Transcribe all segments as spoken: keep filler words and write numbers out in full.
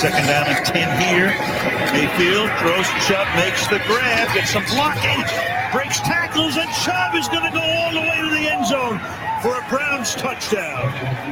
Second down and ten here. Mayfield throws Chubb, makes the grab, gets some blocking, breaks tackles, and Chubb is going to go all the way to the end zone for a Browns touchdown.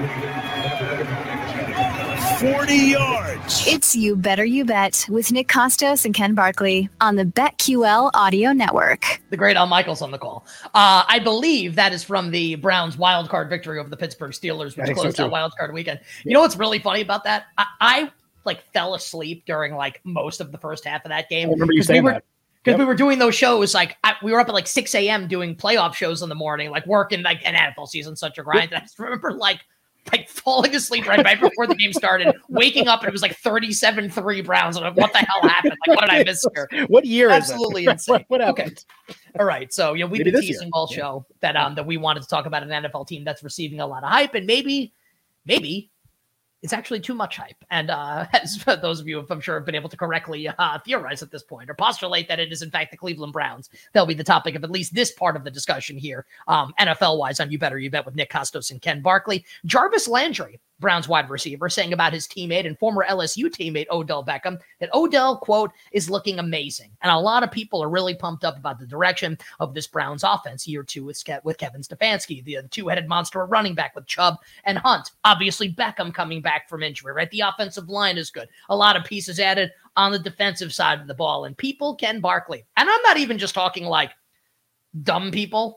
forty yards. It's You Better You Bet with Nick Costos and Ken Barkley on the BetQL Audio Network. The great Al Michaels on the call. Uh, I believe that is from the Browns wild card victory over the Pittsburgh Steelers, which closed so out wild card weekend. Yeah. You know what's really funny about that? I, I like fell asleep during like most of the first half of that game. I remember you saying we were, that. Because yep. we were doing those shows, like I, we were up at like six a.m. doing playoff shows in the morning, like working like an N F L season, such a grind. Yep. And I just remember like like falling asleep right, right before the game started, waking up, and it was like thirty-seven three Browns. I'm like, what the hell happened? Like, what did I miss here? What year Absolutely is it? insane. What, what happened? Okay. All right. So, you know, we've maybe been this teasing year. all Yeah. show that um that we wanted to talk about an N F L team that's receiving a lot of hype, and maybe, maybe it's actually too much hype. And uh, as for those of you, I'm sure, have been able to correctly uh, theorize at this point or postulate that it is, in fact, the Cleveland Browns. They'll be the topic of at least this part of the discussion here, um, N F L-wise, on You Better You Bet with Nick Costos and Ken Barkley. Jarvis Landry, Browns wide receiver, saying about his teammate and former L S U teammate Odell Beckham that Odell, quote, is looking amazing. And a lot of people are really pumped up about the direction of this Browns offense year two with, with Kevin Stefanski, the, the two-headed monster at running back with Chubb and Hunt. Obviously, Beckham coming back from injury, right? The offensive line is good. A lot of pieces added on the defensive side of the ball. And people, Ken Barkley, and I'm not even just talking like dumb people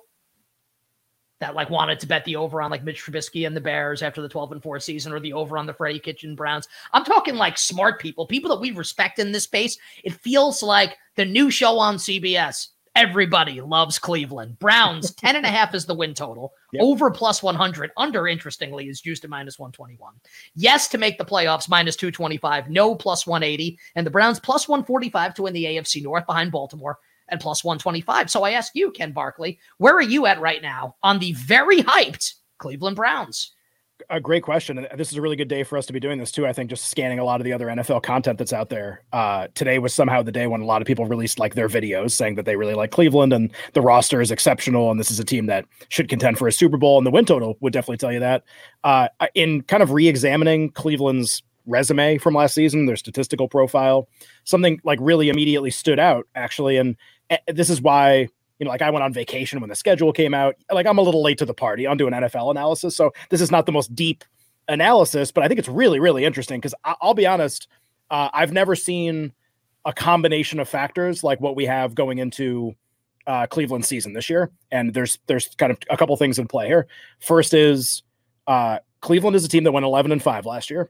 that like wanted to bet the over on like Mitch Trubisky and the Bears after the twelve and four season, or the over on the Freddie Kitchen Browns. I'm talking like smart people, people that we respect in this space. It feels like the new show on C B S. Everybody loves Cleveland. Browns, ten and a half is the win total. Yep. Over plus one hundred. Under, interestingly, is juiced at minus one twenty-one. Yes to make the playoffs, minus two twenty-five. No, plus one eighty. And the Browns, plus one forty-five to win the A F C North behind Baltimore, and plus one twenty-five. So I ask you, Ken Barkley, where are you at right now on the very hyped Cleveland Browns? A great question. And this is a really good day for us to be doing this too. I think just scanning a lot of the other N F L content that's out there. Uh, today was somehow the day when a lot of people released like their videos saying that they really like Cleveland and the roster is exceptional. And this is a team that should contend for a Super Bowl, and the win total would definitely tell you that. Uh, in kind of re-examining Cleveland's resume from last season, their statistical profile, something like really immediately stood out actually. And uh, this is why, you know, like I went on vacation when the schedule came out. Like I'm a little late to the party on doing N F L analysis. So this is not the most deep analysis, but I think it's really, really interesting because I'll be honest, uh, I've never seen a combination of factors like what we have going into uh, Cleveland season this year. And there's, there's kind of a couple things in play here. First is uh, Cleveland is a team that went eleven and five last year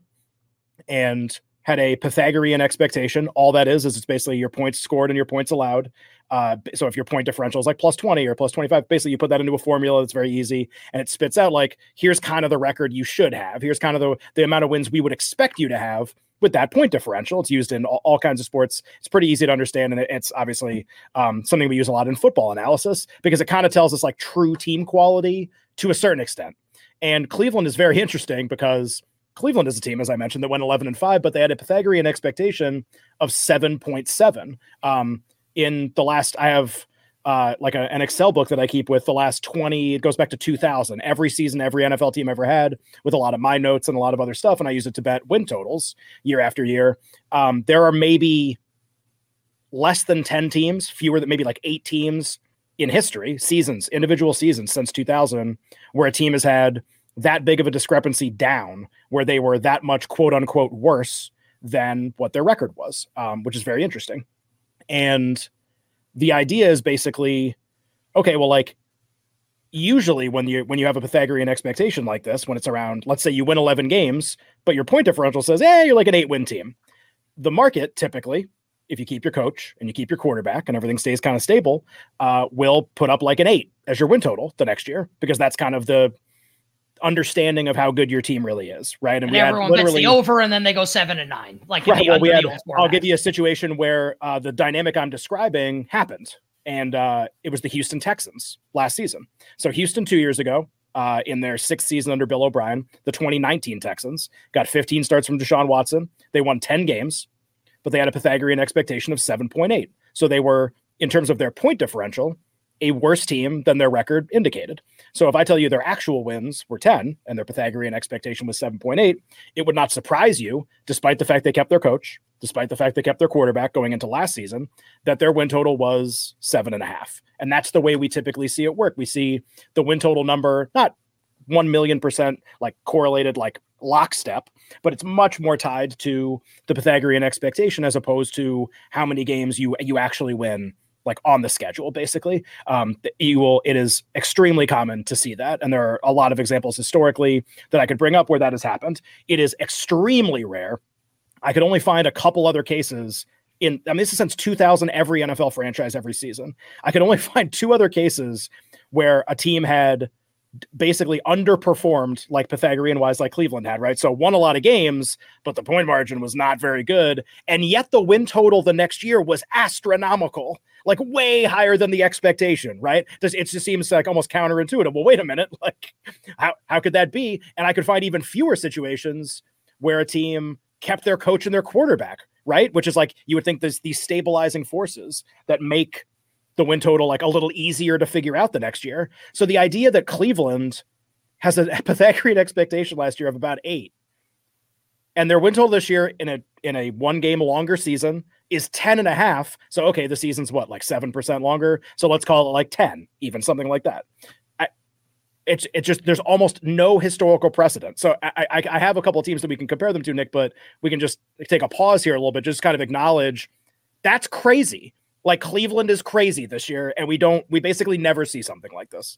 and had a Pythagorean expectation. All that is, is it's basically your points scored and your points allowed. Uh, so if your point differential is like plus twenty or plus twenty-five, basically you put that into a formula that's very easy and it spits out like, here's kind of the record you should have. Here's kind of the, the amount of wins we would expect you to have with that point differential. It's used in all, all kinds of sports. It's pretty easy to understand. And it, it's obviously um, something we use a lot in football analysis because it kind of tells us like true team quality to a certain extent. And Cleveland is very interesting because Cleveland is a team, as I mentioned, that went eleven and five, but they had a Pythagorean expectation of seven point seven. Um, in the last, I have uh, like a, an Excel book that I keep with the last twenty, it goes back to two thousand. Every season, every N F L team ever had, with a lot of my notes and a lot of other stuff. And I use it to bet win totals year after year. Um, there are maybe less than ten teams, fewer than maybe like eight teams in history, seasons, individual seasons since two thousand, where a team has had that big of a discrepancy down, where they were that much quote unquote worse than what their record was, um, which is very interesting. And the idea is basically, okay, well, like usually when you, when you have a Pythagorean expectation like this, when it's around, let's say you win eleven games, but your point differential says, eh, you're like an eight win team. The market typically, if you keep your coach and you keep your quarterback and everything stays kind of stable, uh, will put up like an eight as your win total the next year, because that's kind of the understanding of how good your team really is, right? And, and we everyone had bets the over, and then they go seven and nine. Like, right, well, we had, I'll give you a situation where uh, the dynamic I'm describing happened, and uh, it was the Houston Texans last season. So Houston two years ago, uh, in their sixth season under Bill O'Brien, the twenty nineteen Texans got fifteen starts from Deshaun Watson. They won ten games, but they had a Pythagorean expectation of seven point eight. So they were, in terms of their point differential, a worse team than their record indicated. So if I tell you their actual wins were ten and their Pythagorean expectation was seven point eight, it would not surprise you, despite the fact they kept their coach, despite the fact they kept their quarterback going into last season, that their win total was seven and a half. And that's the way we typically see it work. We see the win total number, not one million percent like correlated, like lockstep, but it's much more tied to the Pythagorean expectation as opposed to how many games you you actually win, like on the schedule, basically. Um, you will, it is extremely common to see that. And there are a lot of examples historically that I could bring up where that has happened. It is extremely rare. I could only find a couple other cases in, I mean, this is since two thousand, every N F L franchise, every season. I could only find two other cases where a team had basically underperformed like Pythagorean wise, like Cleveland had, right? So won a lot of games, but the point margin was not very good. And yet the win total the next year was astronomical, like way higher than the expectation, right? It just seems like almost counterintuitive. Well, wait a minute, like how, how could that be? And I could find even fewer situations where a team kept their coach and their quarterback, right? Which is like, you would think there's these stabilizing forces that make the win total like a little easier to figure out the next year. So the idea that Cleveland has a Pythagorean expectation last year of about eight, and their win total this year in a in a one game longer season is ten and a half. So okay, the season's what, like seven percent longer. So let's call it like ten, even something like that. I, it's it's just there's almost no historical precedent. So I, I I have a couple of teams that we can compare them to, Nick, but we can just take a pause here a little bit, just kind of acknowledge that's crazy. Like Cleveland is crazy this year, and we don't, we basically never see something like this.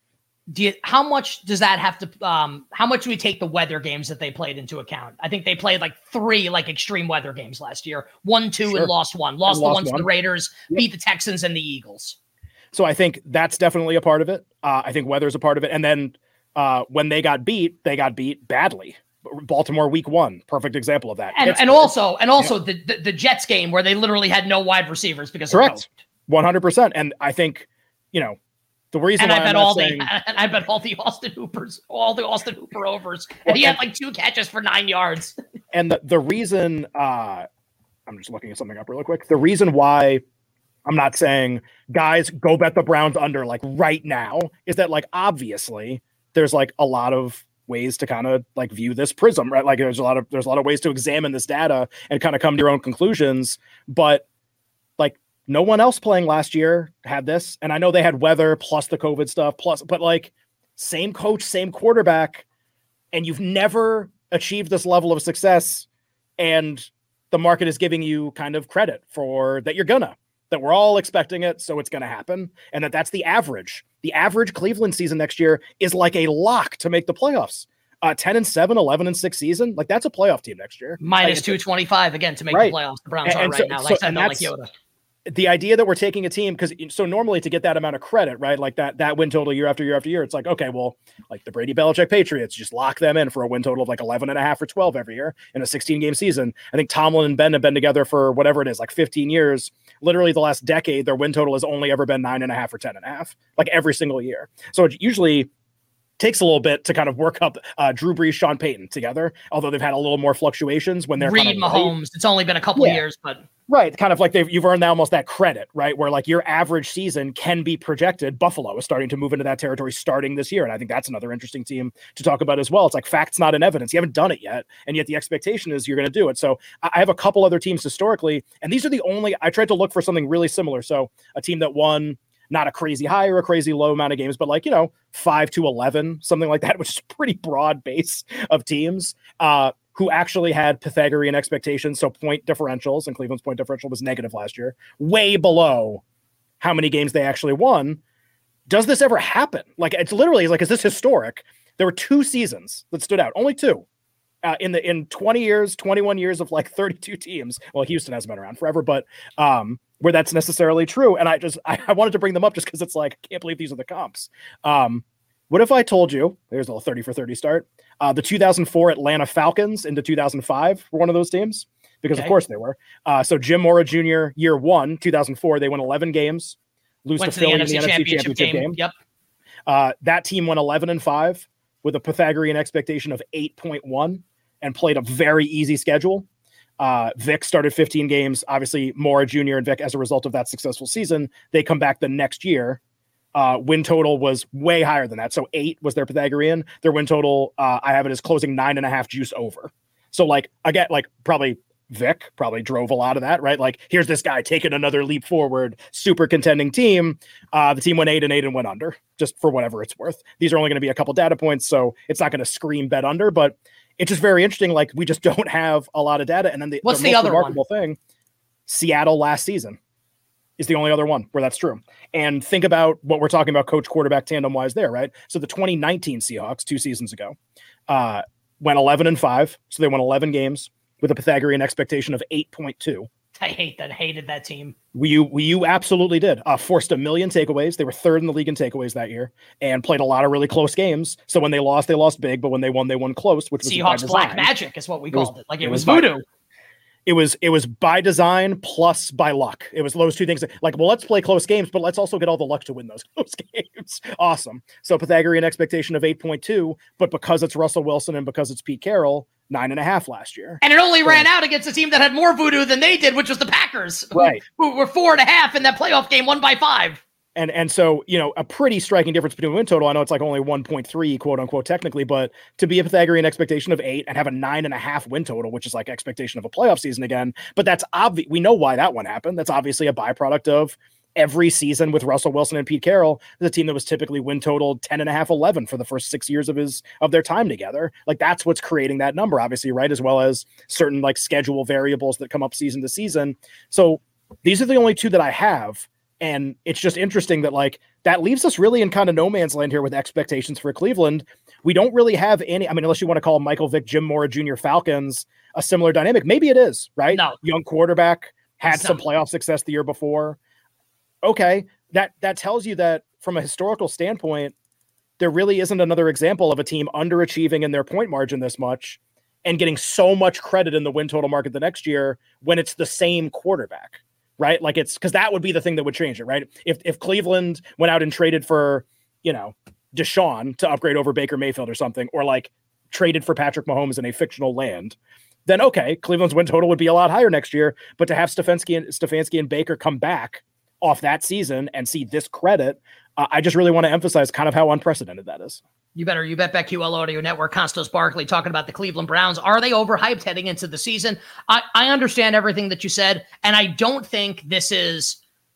Do you, how much does that have to, um, how much do we take the weather games that they played into account? I think they played like three like extreme weather games last year, one, two, sure. and lost one, lost and the lost one to one. the Raiders, yep. beat the Texans and the Eagles. So I think that's definitely a part of it. Uh, I think weather's a part of it. And then uh, when they got beat, they got beat badly. Baltimore week one, perfect example of that. And, and also, and also yeah. the, the the Jets game where they literally had no wide receivers because correct, of COVID. one hundred percent. And I think, you know, the reason and why I bet I'm all saying, the and I bet all the Austin Hoopers, all the Austin Hooper overs, and he had like two catches for nine yards. And the the reason, uh, I'm just looking at something up real quick. The reason why I'm not saying guys go bet the Browns under like right now is that like obviously there's like a lot of ways to kind of like view this prism, right? Like there's a lot of, there's a lot of ways to examine this data and kind of come to your own conclusions, but like no one else playing last year had this. And I know they had weather plus the COVID stuff plus, but like same coach, same quarterback, and you've never achieved this level of success. And the market is giving you kind of credit for that. You're gonna, that we're all expecting it. So it's going to happen. And that that's the average. The average Cleveland season next year is like a lock to make the playoffs. Uh, ten and seven, eleven and six season. Like that's a playoff team next year. Minus like, two twenty-five again to make right. the playoffs. The Browns and, are and right so, now. so, Like, and like Yoda. The idea that we're taking a team, because so normally to get that amount of credit, right? Like that, that win total year after year after year, it's like, okay, well, like the Brady Belichick Patriots, just lock them in for a win total of like eleven and a half or twelve every year in a sixteen game season. I think Tomlin and Ben have been together for whatever it is, like fifteen years. Literally the last decade, their win total has only ever been nine and a half or ten and a half, like every single year. So it usually takes a little bit to kind of work up uh, Drew Brees, Sean Payton together, although they've had a little more fluctuations when they're Reed kind of Mahomes. late. It's only been a couple yeah. years, but right. Kind of like they've, you've earned almost that credit, right? Where like your average season can be projected. Buffalo is starting to move into that territory starting this year. And I think that's another interesting team to talk about as well. It's like facts, not in evidence. You haven't done it yet. And yet the expectation is you're going to do it. So I have a couple other teams historically, and these are the only, I tried to look for something really similar. So a team that won not a crazy high or a crazy low amount of games, but like, you know, five to eleven, something like that, which is a pretty broad base of teams uh, who actually had Pythagorean expectations. So point differentials, and Cleveland's point differential was negative last year, way below how many games they actually won. Does this ever happen? Like, it's literally like, is this historic? There were two seasons that stood out, only two. Uh, in the in twenty years, twenty-one years of like thirty-two teams. Well, Houston hasn't been around forever, but um, where that's necessarily true. And I just I, I wanted to bring them up just because it's like I can't believe these are the comps. Um, what if I told you? There's a little thirty for thirty start. Uh, the two thousand four Atlanta Falcons into two thousand five were one of those teams because okay. of course they were. Uh, so Jim Mora Junior year one, two thousand four, they won eleven games, lose went to to Philly the in the N F C N F C Championship, Championship game. game. Yep. Uh, that team won eleven and five with a Pythagorean expectation of eight point one. And played a very easy schedule. Uh, Vic started fifteen games. Obviously, Mora Junior and Vic, as a result of that successful season, they come back the next year uh, win total was way higher than that. So eight was their Pythagorean. Their win total, uh, I have it as closing nine and a half juice over. So like, I get like probably Vic probably drove a lot of that, right? Like, here's this guy taking another leap forward, super contending team. Uh, the team went eight and eight and went under, just for whatever it's worth. These are only going to be a couple data points, so it's not going to scream bet under, but it's just very interesting. Like, we just don't have a lot of data. And then the, what's the, the most other remarkable one? thing, Seattle last season is the only other one where that's true. And think about what we're talking about coach quarterback tandem wise there, right? So the twenty nineteen Seahawks, two seasons ago, uh, went eleven and five. So they won eleven games with a Pythagorean expectation of eight point two. I hate that. Hated that team. We you, we, you absolutely did. Uh, forced a million takeaways. They were third in the league in takeaways that year and played a lot of really close games. So when they lost, they lost big, but when they won, they won close, which was Seahawks black magic is what we called it. Was, it. Like it, it was, was voodoo. By, it was it was by design plus by luck. It was those two things. That, like, well, let's play close games, but let's also get all the luck to win those close games. Awesome. So Pythagorean expectation of eight point two, but because it's Russell Wilson and because it's Pete Carroll, nine and a half last year. And it only so, ran out against a team that had more voodoo than they did, which was the Packers, right? Who, who were four and a half in that playoff game, one by five. And and so, you know, a pretty striking difference between win total. I know it's like only one point three, quote unquote, technically, but to be a Pythagorean expectation of eight and have a nine and a half win total, which is like expectation of a playoff season again. But that's obvious. We know why that one happened. That's obviously a byproduct of every season with Russell Wilson and Pete Carroll, the team that was typically win totaled ten and a half, eleven for the first six years of his, of their time together. Like, that's what's creating that number, obviously, right? As well as certain like schedule variables that come up season to season. So these are the only two that I have. And it's just interesting that like that leaves us really in kind of no man's land here with expectations for Cleveland. We don't really have any, I mean, unless you want to call Michael Vick, Jim Mora Junior Falcons a similar dynamic. Maybe it is, right? No. Young quarterback, had It's some not. playoff success the year before. Okay, that that tells you that from a historical standpoint, there really isn't another example of a team underachieving in their point margin this much and getting so much credit in the win total market the next year when it's the same quarterback, right? Like, it's because that would be the thing that would change it, right? If if Cleveland went out and traded for, you know, Deshaun to upgrade over Baker Mayfield or something, or like traded for Patrick Mahomes in a fictional land, then okay, Cleveland's win total would be a lot higher next year. But to have Stefanski and Stefanski and Baker come back off that season and see this credit, uh, I just really want to emphasize kind of how unprecedented that is. You better, you bet BetQL Audio Network, Costos Barkley talking about the Cleveland Browns. Are they overhyped heading into the season? I, I understand everything that you said, and I don't think this is,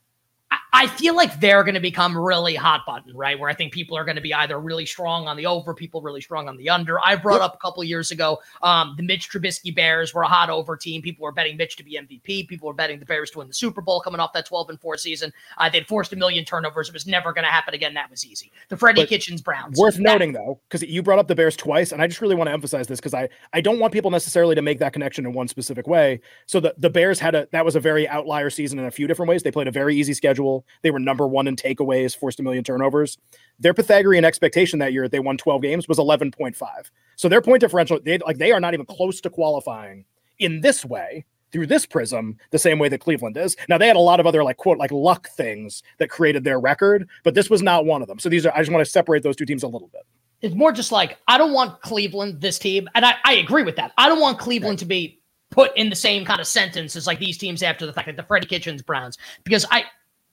I, I feel like they're going to become really hot button, right? Where I think people are going to be either really strong on the over, people really strong on the under. I brought up a couple years ago, um, the Mitch Trubisky Bears were a hot over team. People were betting Mitch to be M V P. People were betting the Bears to win the Super Bowl coming off that twelve and four season. Uh, they'd forced a million turnovers. It was never going to happen again. That was easy. The Freddie But Kitchens Browns. Worth That- noting, though, because you brought up the Bears twice, and I just really want to emphasize this because I, I don't want people necessarily to make that connection in one specific way. So the, the Bears had a, that was a very outlier season in a few different ways. They played a very easy schedule. They were number one in takeaways, forced a million turnovers. Their Pythagorean expectation that year, they won twelve games, was eleven point five. So their point differential, they like they are not even close to qualifying in this way, through this prism, the same way that Cleveland is. Now, they had a lot of other like quote like luck things that created their record, but this was not one of them. So these are, I just want to separate those two teams a little bit. It's more just like, I don't want Cleveland, this team, and I, I agree with that. I don't want Cleveland to be put in the same kind of sentence as like these teams after the fact, like the Freddie Kitchens Browns, because I,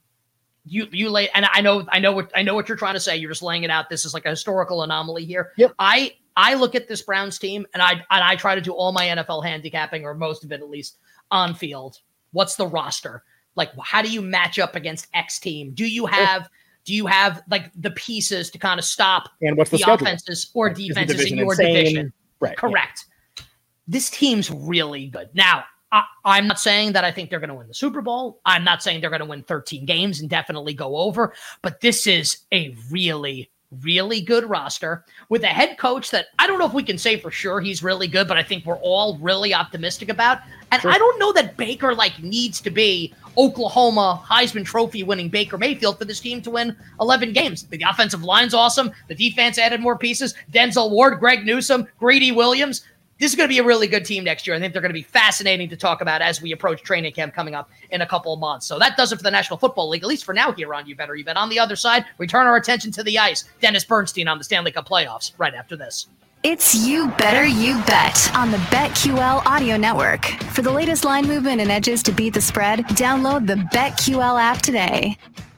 you, you lay, and I know, I know what, I know what you're trying to say. You're just laying it out. This is like a historical anomaly here. Yep. I, I look at this Browns team and I, and I try to do all my N F L handicapping, or most of it at least, on field. What's the roster? Like, how do you match up against X team? Do you have, do you have like the pieces to kind of stop And what's the, the schedule? offenses or Is the defenses in division your insane? division? Right. Correct. This team's really good. Now, I, I'm not saying that I think they're going to win the Super Bowl. I'm not saying they're going to win thirteen games and definitely go over, but this is a really, really good roster with a head coach that I don't know if we can say for sure he's really good, but I think we're all really optimistic about. And Sure. I don't know that Baker like needs to be Oklahoma Heisman Trophy winning Baker Mayfield for this team to win eleven games. The offensive line's awesome. The defense added more pieces. Denzel Ward, Greg Newsome, Greedy Williams. This is going to be a really good team next year. I think they're going to be fascinating to talk about as we approach training camp coming up in a couple of months. So that does it for the National Football League, at least for now here on You Better You Bet. On the other side, we turn our attention to the ice. Dennis Bernstein on the Stanley Cup playoffs right after this. It's You Better You Bet on the BetQL Audio Network. For the latest line movement and edges to beat the spread, download the BetQL app today.